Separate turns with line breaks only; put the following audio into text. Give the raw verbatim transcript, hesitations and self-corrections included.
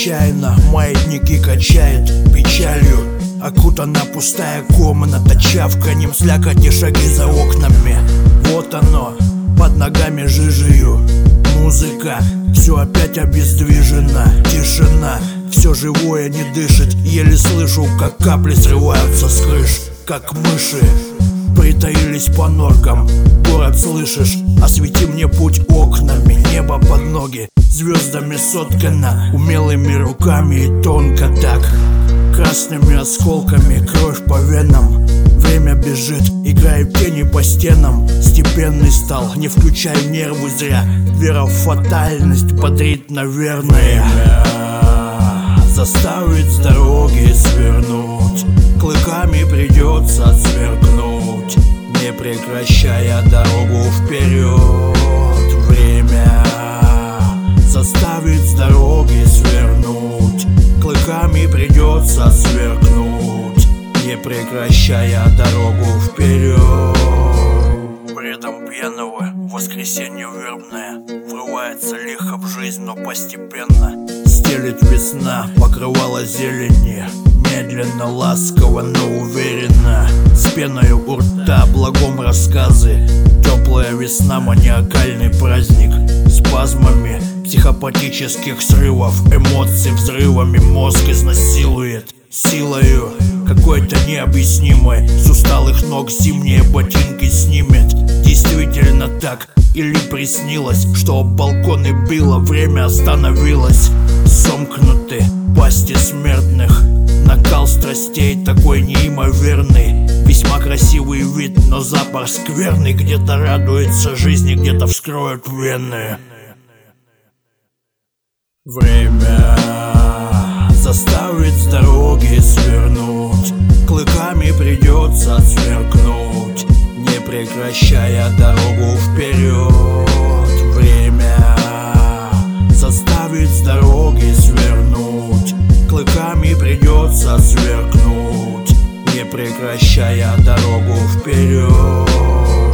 отчаянно маятники качает печалью. Окутана пустая комната чавканьем, слякоть и шаги за окнами. Вот оно, под ногами жижею. Музыка, все опять обездвижено. Тишина, все живое не дышит. Еле слышу, как капли срываются с крыш, как мыши притаились по норкам. Город слышишь, освети мне путь окнами. Небо под ноги звездами соткано умелыми руками и тонко так. Красными осколками кровь по венам. Время бежит, играет тени по стенам. Степенный стал, не включай нервы зря. Вера в фатальность бодрит, наверное. Заставить с дороги свернуть, клыками придется сверкнуть, не прекращая дорогу вперед. Время заставить с дороги свернуть, клыками придется сверкнуть, не прекращая дорогу вперед. Бредом пьяного воскресенье вербное врывается лихо в жизнь, но постепенно стелит весна покрывала зелени. Медленно, ласково, но уверенно, с пеной у рта, благом рассказы. Теплая весна, маниакальный праздник, спазмами психопатических срывов, эмоций взрывами мозг изнасилует силою какой-то необъяснимой. С усталых ног зимние ботинки снимет. Действительно так или приснилось, что об балконы било, время остановилось. Сомкнуты пасти смертных, накал страстей такой неимоверный. Весьма красивый вид, но запах скверный. Где-то радуется жизни, где-то вскроют вены. Время заставить с дороги свернуть, клыками придется сверкнуть, не прекращая дорогу вперед. Время заставить с дороги свернуть, клыками придется сверкнуть, не прекращая дорогу вперед.